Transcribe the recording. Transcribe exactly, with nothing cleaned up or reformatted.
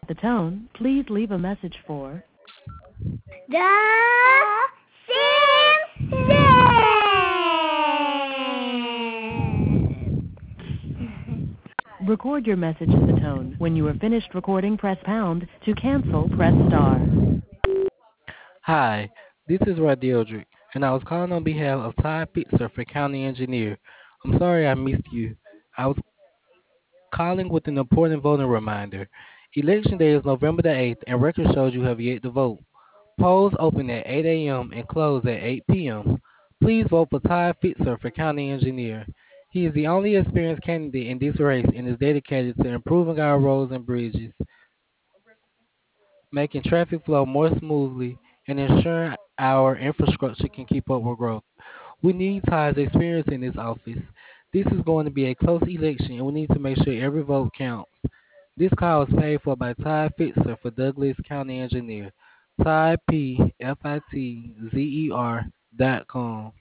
the tone, please leave a message for The Simpsons. record your message at the tone. When you are finished recording, press pound. To cancel, press star. Hi, this is Radildrick, and I was calling on behalf of Todd Fitzer for County Engineer. I'm sorry I missed you. I was calling with an important voting reminder. Election day is November the eighth, and record shows you have yet to vote. Polls open at eight a m and close at eight p m. Please vote for Todd Fitzer for County Engineer. He is the only experienced candidate in this race and is dedicated to improving our roads and bridges, making traffic flow more smoothly, and ensuring our infrastructure can keep up with growth. We need Todd's experience in this office. This is going to be a close election, and we need to make sure every vote counts. This call is paid for by Todd Fitzer for Douglas County Engineer. Todd P F I T Z E R dot com.